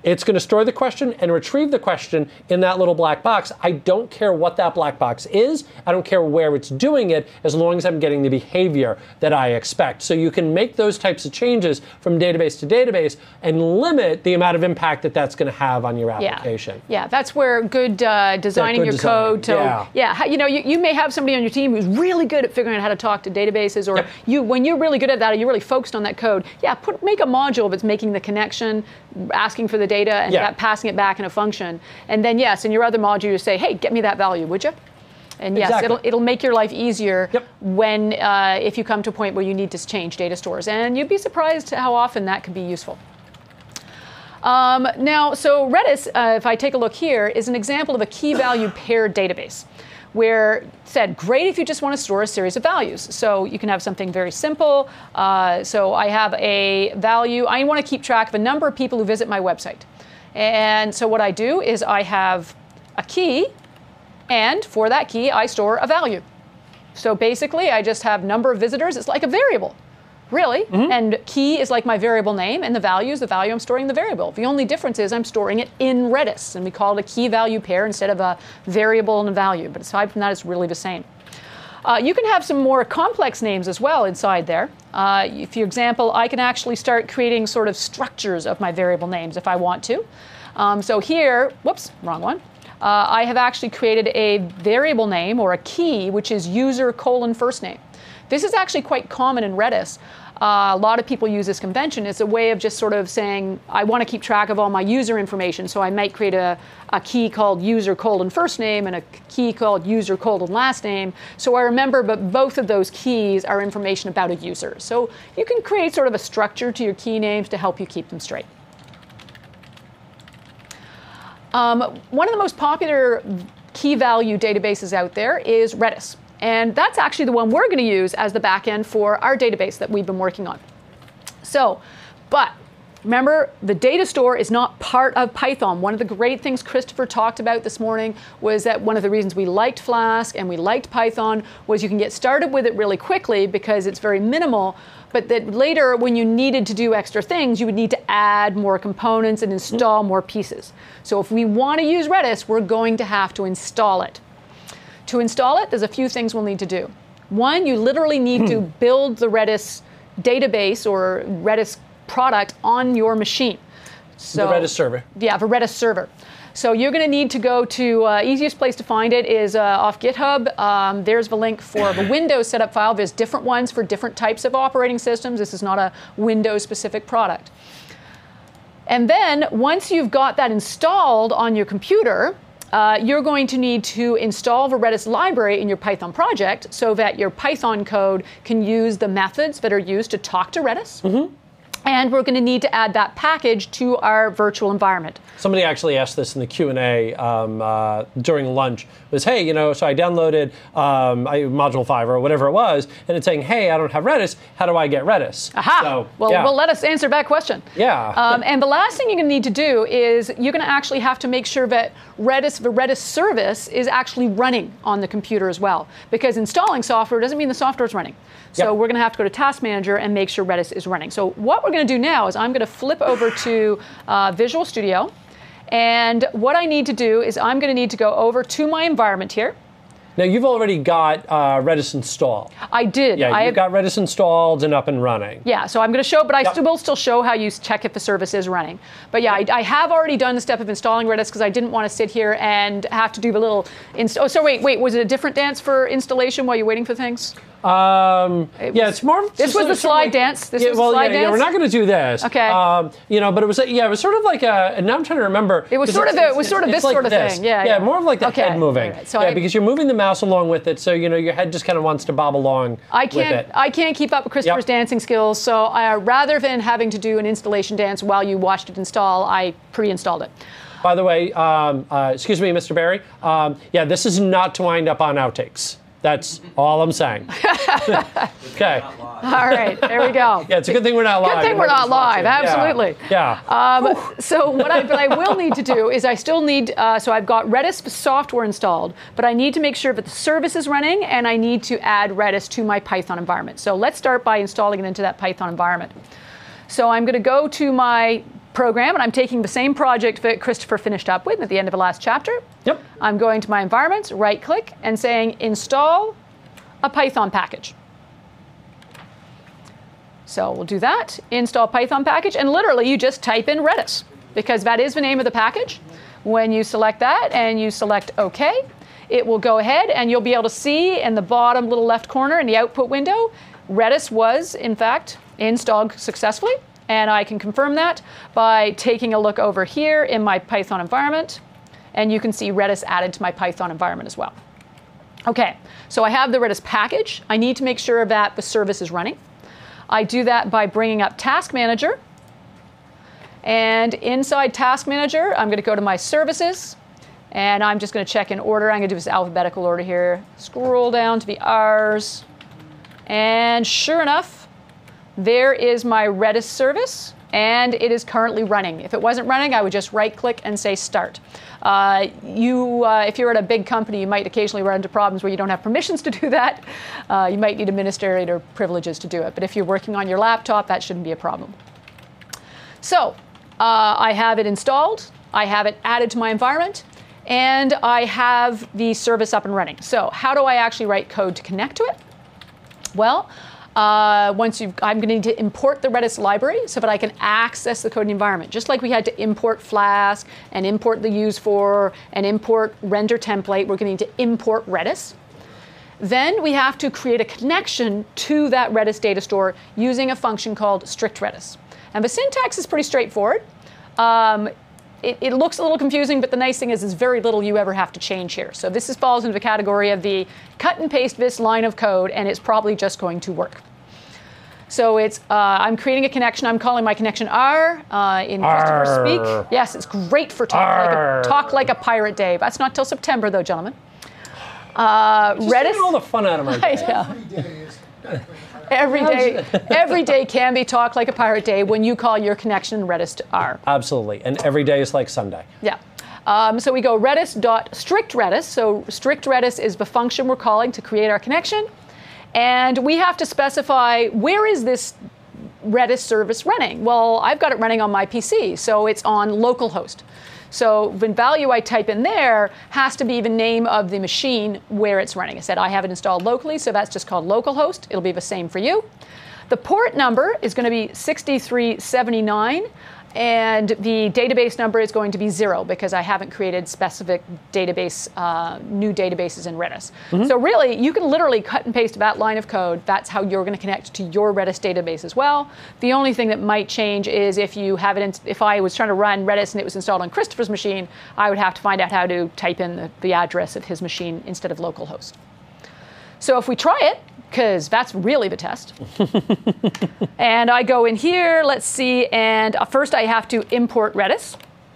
[SPEAKER 1] It's going to store the question and retrieve the question in that little black box. I don't care what that black box is. I don't care where it's doing it, as long as I'm getting the behavior that I expect. So you can make those types of changes from database to database and limit the amount of impact that that's going to have on your application.
[SPEAKER 2] Yeah, yeah, that's where good uh, designing
[SPEAKER 1] good
[SPEAKER 2] your
[SPEAKER 1] design.
[SPEAKER 2] code. To,
[SPEAKER 1] yeah.
[SPEAKER 2] yeah, you know, you, you may have somebody on your team who's really good at figuring out how to talk to databases, or
[SPEAKER 1] yep.
[SPEAKER 2] you, when you're really good at that, or you're really focused on that code. Yeah, put make a module that's making the connection, asking for the data, and
[SPEAKER 1] yeah.
[SPEAKER 2] that, passing it back in a function. And then yes, in your other module, you say, hey, get me that value, would you? And yes,
[SPEAKER 1] exactly.
[SPEAKER 2] it'll it'll make your life easier
[SPEAKER 1] yep.
[SPEAKER 2] when uh, if you come to a point where you need to change data stores. And you'd be surprised how often that can be useful. Um, now, so Redis, uh, if I take a look here, is an example of a key value paired database, where it said, great if you just want to store a series of values. So you can have something very simple. Uh, so I have a value. I want to keep track of a number of people who visit my website. And so what I do is I have a key, and for that key, I store a value. So basically, I just have number of visitors. It's like a variable. Really, mm-hmm. and key is like my variable name, and the value is the value I'm storing in the variable. The only difference is I'm storing it in Redis, and we call it a key value pair instead of a variable and a value. But aside from that, it's really the same. Uh, you can have some more complex names as well inside there. Uh, if, for example, I can actually start creating sort of structures of my variable names if I want to. Um, so here, whoops, wrong one. Uh, I have actually created a variable name or a key, which is user colon first name. This is actually quite common in Redis. Uh, a lot of people use this convention. It's a way of just sort of saying, I want to keep track of all my user information, so I might create a, a key called user colon first name and a key called user colon last name. So I remember, but both of those keys are information about a user. So you can create sort of a structure to your key names to help you keep them straight. Um, one of the most popular key value databases out there is Redis. And that's actually the one we're going to use as the backend for our database that we've been working on. So, but remember, the data store is not part of Python. One of the great things Christopher talked about this morning was that one of the reasons we liked Flask and we liked Python was you can get started with it really quickly because it's very minimal, but that later when you needed to do extra things, you would need to add more components and install more pieces. So if we want to use Redis, we're going to have to install it. To install it, there's a few things we'll need to do. One, you literally need to build the Redis database or Redis product on your machine. So,
[SPEAKER 1] the Redis server.
[SPEAKER 2] Yeah, the Redis server. So you're going to need to go to, uh, easiest place to find it is uh, off GitHub. Um, there's the link for the Windows setup file. There's different ones for different types of operating systems. This is not a Windows-specific product. And then once you've got that installed on your computer, Uh, you're going to need to install the Redis library in your Python project so that your Python code can use the methods that are used to talk to Redis. Mm-hmm. And we're going to need to add that package to our virtual environment.
[SPEAKER 1] Somebody actually asked this in the Q and A um, uh, during lunch. Was, hey, you know, so I downloaded um, I, Module five or whatever it was, and it's saying, hey, I don't have Redis. How do I get Redis?
[SPEAKER 2] Aha!
[SPEAKER 1] So,
[SPEAKER 2] well,
[SPEAKER 1] yeah.
[SPEAKER 2] well, let us answer that question.
[SPEAKER 1] Yeah.
[SPEAKER 2] Um, and the last thing you're going to need to do is you're going to actually have to make sure that Redis, the Redis service is actually running on the computer as well. Because installing software doesn't mean the software is running. So
[SPEAKER 1] Yep.
[SPEAKER 2] we're going to have to go to Task Manager and make sure Redis is running. So what we're going to do now is I'm going to flip over to uh, Visual Studio. And what I need to do is I'm going to need to go over to my environment here.
[SPEAKER 1] Now, you've already got uh, Redis installed.
[SPEAKER 2] I did.
[SPEAKER 1] Yeah,
[SPEAKER 2] I
[SPEAKER 1] you've
[SPEAKER 2] have,
[SPEAKER 1] got Redis installed and up and running.
[SPEAKER 2] Yeah, so I'm going to show, but I
[SPEAKER 1] Yep.
[SPEAKER 2] still will still show how you check if the service is running. But yeah, I, I have already done the step of installing Redis because I didn't want to sit here and have to do the little. Inst- oh, so wait, wait, was it a different dance for installation while you're waiting for things?
[SPEAKER 1] Um,
[SPEAKER 2] It
[SPEAKER 1] yeah,
[SPEAKER 2] was-
[SPEAKER 1] it's more.
[SPEAKER 2] this was the slide
[SPEAKER 1] like,
[SPEAKER 2] dance. This
[SPEAKER 1] yeah,
[SPEAKER 2] was the
[SPEAKER 1] well,
[SPEAKER 2] slide
[SPEAKER 1] yeah, yeah,
[SPEAKER 2] dance?
[SPEAKER 1] we're not going to do this.
[SPEAKER 2] Okay.
[SPEAKER 1] Um, you know, but it was yeah, it was sort of like a. And now I'm trying to remember.
[SPEAKER 2] It was
[SPEAKER 1] 'cause
[SPEAKER 2] sort of
[SPEAKER 1] it's-
[SPEAKER 2] the- it was
[SPEAKER 1] it's-
[SPEAKER 2] sort of
[SPEAKER 1] it's
[SPEAKER 2] this
[SPEAKER 1] like
[SPEAKER 2] sort of
[SPEAKER 1] this.
[SPEAKER 2] thing. Yeah,
[SPEAKER 1] yeah.
[SPEAKER 2] yeah.
[SPEAKER 1] More of like the
[SPEAKER 2] Okay.
[SPEAKER 1] head moving.
[SPEAKER 2] All right. So
[SPEAKER 1] yeah,
[SPEAKER 2] I-
[SPEAKER 1] because you're moving the mouse along with it, so you know your head just kind of wants to bob along.
[SPEAKER 2] I
[SPEAKER 1] with
[SPEAKER 2] can't.
[SPEAKER 1] it.
[SPEAKER 2] I can't keep up with Christopher's
[SPEAKER 1] Yep.
[SPEAKER 2] dancing skills. So I, rather than having to do an installation dance while you watched it install, I pre-installed it.
[SPEAKER 1] By the way, um, uh, excuse me, Mister Barry. Um, yeah, this is not to wind up on outtakes. That's all I'm saying. Okay.
[SPEAKER 2] All right, there we go.
[SPEAKER 1] Yeah, it's a good thing we're not live.
[SPEAKER 2] Good thing we're not live.
[SPEAKER 1] Yeah.
[SPEAKER 2] Absolutely.
[SPEAKER 1] Yeah.
[SPEAKER 2] Um, so what I, what I will need to do is I still need, uh, so I've got Redis software installed, but I need to make sure that the service is running and I need to add Redis to my Python environment. So let's start by installing it into that Python environment. So I'm going to go to my program, and I'm taking the same project that Christopher finished up with at the end of the last chapter.
[SPEAKER 1] Yep.
[SPEAKER 2] I'm going to my environment, right-click, and saying install a Python package. So we'll do that, install Python package, and literally you just type in Redis, because that is the name of the package. When you select that and you select OK, it will go ahead and you'll be able to see in the bottom little left corner in the output window, Redis was, in fact, installed successfully. And I can confirm that by taking a look over here in my Python environment. And you can see Redis added to my Python environment as well. OK, so I have the Redis package. I need to make sure that the service is running. I do that by bringing up Task Manager. And inside Task Manager, I'm going to go to my services. And I'm just going to check in order. I'm going to do this alphabetical order here. Scroll down to the R's. And sure enough, there is my Redis service, and it is currently running. If it wasn't running, I would just right-click and say Start. Uh, you, uh, if you're at a big company, you might occasionally run into problems where you don't have permissions to do that. Uh, you might need administrator privileges to do it. But if you're working on your laptop, that shouldn't be a problem. So uh, I have it installed. I have it added to my environment. And I have the service up and running. So how do I actually write code to connect to it? Well, Uh, once you've, I'm going to need to import the Redis library so that I can access the coding environment. Just like we had to import Flask and import the use for and import render template, we're going to need to import Redis. Then we have to create a connection to that Redis data store using a function called strict Redis. And the syntax is pretty straightforward. Um, It, it looks a little confusing, but the nice thing is there's very little you ever have to change here. So this is, falls into the category of the cut and paste this line of code, and it's probably just going to work. So it's uh, I'm creating a connection. I'm calling my connection R uh, in Christopher speak. Yes, it's great for talk like, a, talk like a pirate day. That's not till September, though, gentlemen. Uh,
[SPEAKER 1] Just
[SPEAKER 2] Redis.
[SPEAKER 1] getting all the fun out of my day.
[SPEAKER 2] Every day is every day, every day can be talk like a pirate day when you call your connection Redis to R.
[SPEAKER 1] Absolutely, and every day is like Sunday.
[SPEAKER 2] Yeah. Um, so we go redis.strictRedis. So strict Redis is the function we're calling to create our connection. And we have to specify where is this Redis service running? Well, I've got it running on my P C, so it's on localhost. So the value I type in there has to be the name of the machine where it's running. I said I have it installed locally, so that's just called localhost. It'll be the same for you. The port number is going to be sixty-three seventy-nine, and the database number is going to be zero because I haven't created specific database, uh, new databases in Redis. Mm-hmm. So really, you can literally cut and paste that line of code. That's how you're going to connect to your Redis database as well. The only thing that might change is if you have it, in, if I was trying to run Redis and it was installed on Christopher's machine, I would have to find out how to type in the, the address of his machine instead of localhost. So if we try it, because that's really the test. And I go in here, let's see, and first I have to import Redis.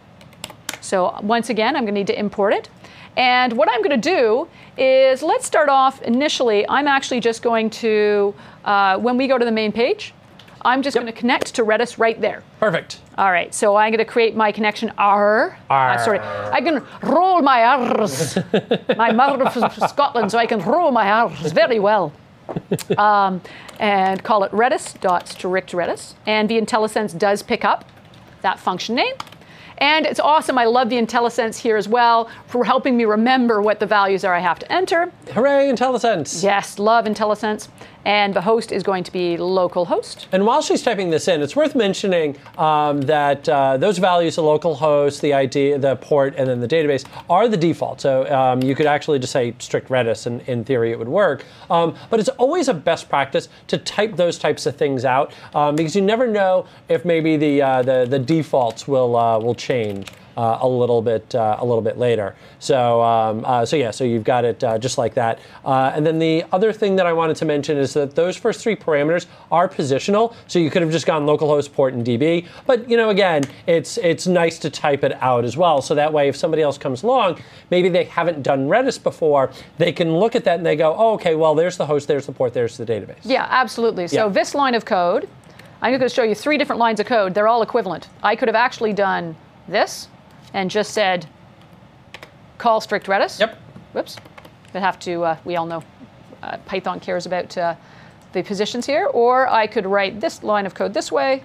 [SPEAKER 2] So once again, I'm going to need to import it. And what I'm going to do is, let's start off initially, I'm actually just going to, uh, when we go to the main page, I'm just yep. going to connect to Redis right there.
[SPEAKER 1] Perfect.
[SPEAKER 2] All right, so I'm going to create my connection R.
[SPEAKER 1] R.
[SPEAKER 2] Uh, sorry, I can roll my R's. My mother from Scotland, so I can roll my R's very well. um, and call it redis.strictRedis. And the IntelliSense does pick up that function name. And it's awesome. I love the IntelliSense here as well for helping me remember what the values are I have to enter.
[SPEAKER 1] Hooray, IntelliSense.
[SPEAKER 2] Yes, love IntelliSense. And the host is going to be localhost.
[SPEAKER 1] And while she's typing this in, it's worth mentioning um, that uh, those values, the localhost, the I D, the port, and then the database, are the default. So um, you could actually just say strict Redis, and in theory it would work. Um, but it's always a best practice to type those types of things out um, because you never know if maybe the uh, the, the defaults will uh, will change. Uh, a little bit, uh, a little bit later. So, um, uh, so yeah, so you've got it uh, just like that. Uh, and then the other thing that I wanted to mention is that those first three parameters are positional. So you could have just gone localhost, port, and D B. But you know, again, it's it's nice to type it out as well. So that way, if somebody else comes along, maybe they haven't done Redis before, they can look at that and they go, oh, okay, well, there's the host, there's the port, there's the database.
[SPEAKER 2] Yeah, absolutely. So
[SPEAKER 1] yeah.
[SPEAKER 2] this line of code, I'm going to show you three different lines of code. They're all equivalent. I could have actually done this and just said, call strict Redis.
[SPEAKER 1] Yep.
[SPEAKER 2] Whoops. They have to, uh, we all know uh, Python cares about uh, the positions here. Or I could write this line of code this way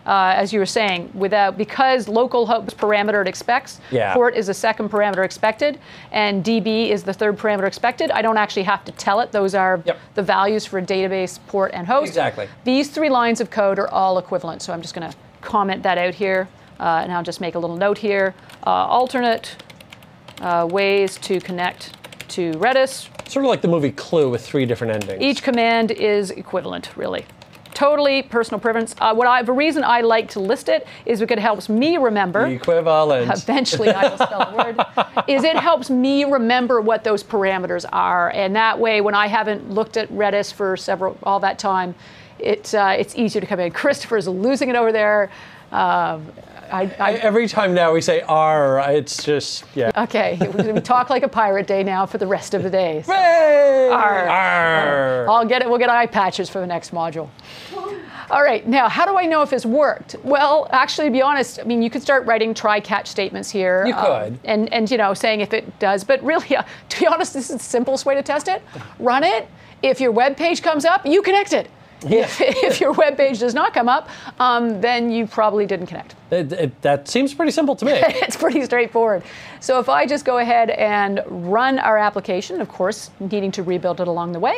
[SPEAKER 2] uh, as you were saying, without because localhost parameter it expects,
[SPEAKER 1] Yeah.
[SPEAKER 2] port is the second parameter expected, and D B is the third parameter expected. I don't actually have to tell it. Those are
[SPEAKER 1] Yep.
[SPEAKER 2] the values for database, port, and host.
[SPEAKER 1] Exactly.
[SPEAKER 2] These three lines of code are all equivalent. So I'm just going to comment that out here, uh, and I'll just make a little note here. Uh, alternate uh, ways to connect to Redis.
[SPEAKER 1] Sort of like the movie Clue with three different endings.
[SPEAKER 2] Each command is equivalent, really. Totally personal preference. Uh, what I, the reason I like to list it is because it helps me remember.
[SPEAKER 1] Equivalent.
[SPEAKER 2] Eventually, I will spell the word. Is it helps me remember what those parameters are, and that way, when I haven't looked at Redis for several all that time, it uh, it's easier to come in. Christopher's losing it over there. Um, I, I,
[SPEAKER 1] Every time now we say R, it's just, yeah.
[SPEAKER 2] okay, we talk like a pirate day now for the rest of the day. So.
[SPEAKER 1] Hey!
[SPEAKER 2] Arr.
[SPEAKER 1] Arr.
[SPEAKER 2] I'll get it. We'll get eye patches for the next module. All right. Now, how do I know if it's worked? Well, actually, to be honest, I mean, you could start writing try-catch statements here.
[SPEAKER 1] You
[SPEAKER 2] um,
[SPEAKER 1] could.
[SPEAKER 2] and and you know, saying if it does. But really, uh, to be honest, this is the simplest way to test it. Run it. If your web page comes up, you connect it.
[SPEAKER 1] Yeah.
[SPEAKER 2] If, if your web page does not come up, um, then you probably didn't connect.
[SPEAKER 1] It, it, that seems pretty simple to me.
[SPEAKER 2] It's pretty straightforward. So if I just go ahead and run our application, of course, needing to rebuild it along the way.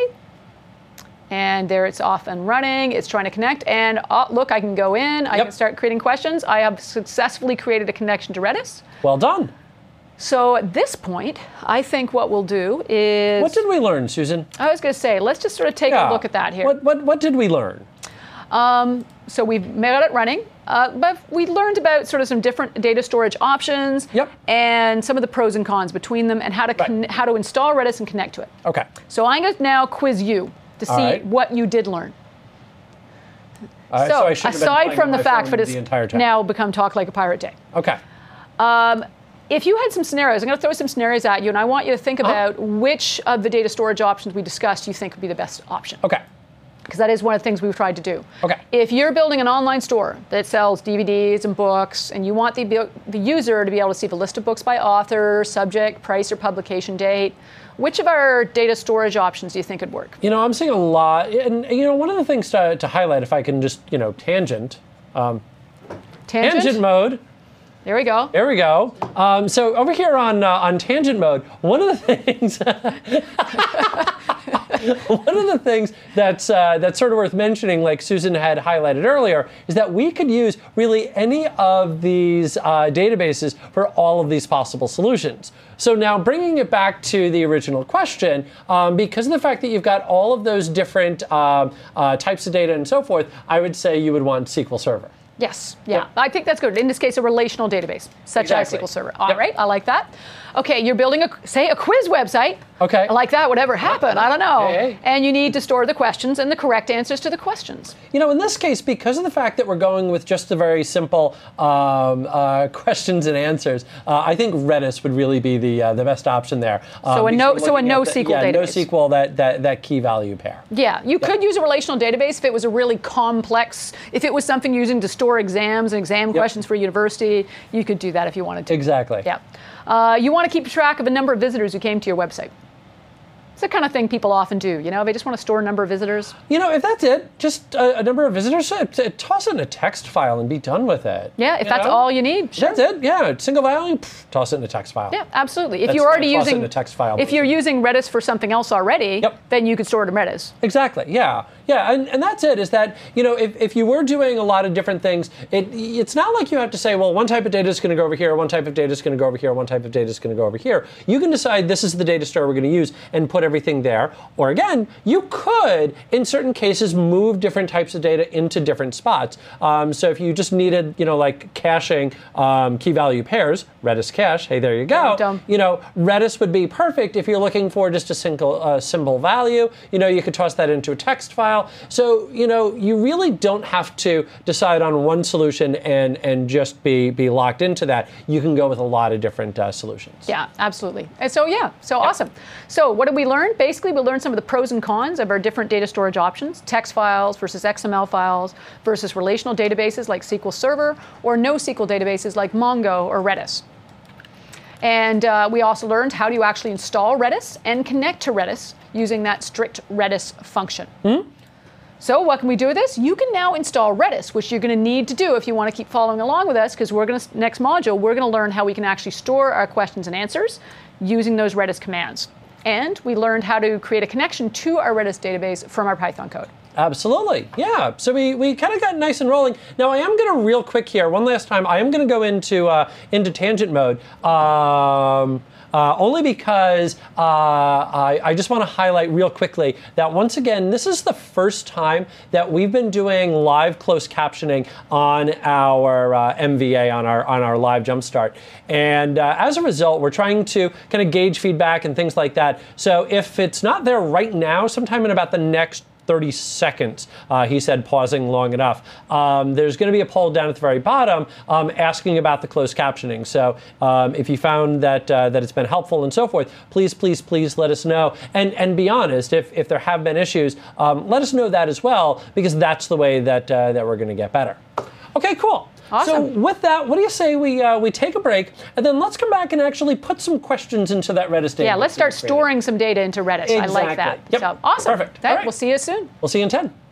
[SPEAKER 2] And there it's off and running. It's trying to connect. And uh, look, I can go in. I
[SPEAKER 1] Yep.
[SPEAKER 2] can start creating questions. I have successfully created a connection to Redis.
[SPEAKER 1] Well done.
[SPEAKER 2] So at this point, I think what we'll do is...
[SPEAKER 1] What did we learn, Susan?
[SPEAKER 2] I was going to say, let's just sort of take
[SPEAKER 1] Yeah.
[SPEAKER 2] a look at that here.
[SPEAKER 1] What, what, what did we learn?
[SPEAKER 2] Um, so we've made it running, uh, but we learned about sort of some different data storage options
[SPEAKER 1] Yep.
[SPEAKER 2] and some of the pros and cons between them and how to, con-
[SPEAKER 1] Right.
[SPEAKER 2] how to install Redis and connect to it.
[SPEAKER 1] Okay.
[SPEAKER 2] So I'm going to now quiz you to see
[SPEAKER 1] All right.
[SPEAKER 2] what you did learn.
[SPEAKER 1] Uh,
[SPEAKER 2] so,
[SPEAKER 1] I should have been
[SPEAKER 2] aside
[SPEAKER 1] playing
[SPEAKER 2] from
[SPEAKER 1] on
[SPEAKER 2] the
[SPEAKER 1] my
[SPEAKER 2] fact
[SPEAKER 1] phone
[SPEAKER 2] that it's
[SPEAKER 1] the entire time.
[SPEAKER 2] now become Talk Like a Pirate Day.
[SPEAKER 1] Okay.
[SPEAKER 2] Um, if you had some scenarios, I'm going to throw some scenarios at you, and I want you to think
[SPEAKER 1] Uh-huh.
[SPEAKER 2] about which of the data storage options we discussed you think would be the best option.
[SPEAKER 1] Okay.
[SPEAKER 2] Because that is one of the things we've tried to do.
[SPEAKER 1] Okay.
[SPEAKER 2] If you're building an online store that sells D V Ds and books, and you want the, the user to be able to see the list of books by author, subject, price, or publication date, which of our data storage options do you think would work?
[SPEAKER 1] You know, I'm seeing a lot, and you know, one of the things to, to highlight, if I can just, you know, tangent, um,
[SPEAKER 2] Tangent?
[SPEAKER 1] tangent mode.
[SPEAKER 2] There we go.
[SPEAKER 1] There we go. Um, so over here on uh, on tangent mode, one of the things, one of the things that's uh, that's sort of worth mentioning, like Susan had highlighted earlier, is that we could use really any of these uh, databases for all of these possible solutions. So now bringing it back to the original question, um, because of the fact that you've got all of those different um, uh, types of data and so forth, I would say you would want S Q L Server.
[SPEAKER 2] Yes, yeah.
[SPEAKER 1] Yep.
[SPEAKER 2] I think that's good. In this case, a relational database, such
[SPEAKER 1] Exactly.
[SPEAKER 2] as S Q L Server. All
[SPEAKER 1] Yep.
[SPEAKER 2] right, I like that. Okay, you're building, a say, a quiz website.
[SPEAKER 1] Okay.
[SPEAKER 2] I like that, whatever happened, I don't know.
[SPEAKER 1] Hey.
[SPEAKER 2] And you need to store the questions and the correct answers to the questions.
[SPEAKER 1] You know, in this case, because of the fact that we're going with just the very simple um, uh, questions and answers, uh, I think Redis would really be the uh, the best option there. Um,
[SPEAKER 2] So a
[SPEAKER 1] because
[SPEAKER 2] no-
[SPEAKER 1] we're
[SPEAKER 2] so a
[SPEAKER 1] looking at the-
[SPEAKER 2] NoSQL
[SPEAKER 1] yeah,
[SPEAKER 2] database.
[SPEAKER 1] NoSQL, that, that, that key value pair.
[SPEAKER 2] Yeah, you could use a relational database if it was a really complex, if it was something using to store exams and exam
[SPEAKER 1] Yep.
[SPEAKER 2] questions for university, you could do that if you wanted to.
[SPEAKER 1] Exactly.
[SPEAKER 2] Yeah. Uh, you want to keep track of a number of visitors who came to your website. It's the kind of thing people often do, you know? They just want to store a number of visitors.
[SPEAKER 1] You know, if that's it, just a, a number of visitors, uh, t- toss it in a text file and be done with it.
[SPEAKER 2] Yeah, if
[SPEAKER 1] You
[SPEAKER 2] that's
[SPEAKER 1] know?
[SPEAKER 2] all you need, sure.
[SPEAKER 1] That's it, yeah. Single value, pff, toss it in a text file.
[SPEAKER 2] Yeah, absolutely. If
[SPEAKER 1] That's
[SPEAKER 2] you're already
[SPEAKER 1] fine. Toss it
[SPEAKER 2] using
[SPEAKER 1] in a text file.
[SPEAKER 2] if you're using Redis for something else already,
[SPEAKER 1] Yep.
[SPEAKER 2] then you could store it in Redis.
[SPEAKER 1] Exactly. Yeah. Yeah. And, and that's it. Is that, you know, if, if you were doing a lot of different things, it it's not like you have to say, well, one type of data is going to go over here, one type of data is going to go over here, one type of data is going to go over here. You can decide this is the data store we're going to use and put everything there. Or again, you could, in certain cases, move different types of data into different spots. Um, so if you just needed, you know, like caching um, key value pairs, Redis cache, hey, there you go.
[SPEAKER 2] Dumb.
[SPEAKER 1] You know, Redis would be perfect if you're looking for just a single uh, symbol value. You know, you could toss that into a text file. So, you know, you really don't have to decide on one solution and and just be be locked into that. You can go with a lot of different uh, solutions.
[SPEAKER 2] Yeah, absolutely. And so yeah, so awesome. So what did we learn? Basically, we learned some of the pros and cons of our different data storage options: text files versus X M L files versus relational databases like S Q L Server or NoSQL databases like Mongo or Redis. And uh, we also learned how do you actually install Redis and connect to Redis using that strict Redis function.
[SPEAKER 1] Mm-hmm.
[SPEAKER 2] So what can we do with this? You can now install Redis, which you're going to need to do if you want to keep following along with us, because we're going to, next module, we're going to learn how we can actually store our questions and answers using those Redis commands. And we learned how to create a connection to our Redis database from our Python code.
[SPEAKER 1] Absolutely, yeah. So we, we kind of got nice and rolling. Now I am going to real quick here, one last time, I am going to go into uh, into tangent mode. Um, Uh, only because uh, I, I just want to highlight real quickly that once again, this is the first time that we've been doing live closed captioning on our uh, M V A, on our on our live Jumpstart. And uh, as a result, we're trying to kind of gauge feedback and things like that. So if it's not there right now, sometime in about the next thirty seconds, uh, he said, pausing long enough. Um, there's going to be a poll down at the very bottom um, asking about the closed captioning. So um, if you found that uh, that it's been helpful and so forth, please, please, please let us know. And and be honest, if, if there have been issues, um, let us know that as well, because that's the way that, uh, that we're going to get better. Okay, cool.
[SPEAKER 2] Awesome.
[SPEAKER 1] So with that, what do you say we uh, we take a break, and then let's come back and actually put some questions into that Redis database.
[SPEAKER 2] Yeah, let's start storing some data into Redis.
[SPEAKER 1] Exactly.
[SPEAKER 2] I like that.
[SPEAKER 1] Yep.
[SPEAKER 2] So awesome.
[SPEAKER 1] Perfect.
[SPEAKER 2] Okay,
[SPEAKER 1] All right.
[SPEAKER 2] We'll see you soon.
[SPEAKER 1] We'll see you in ten.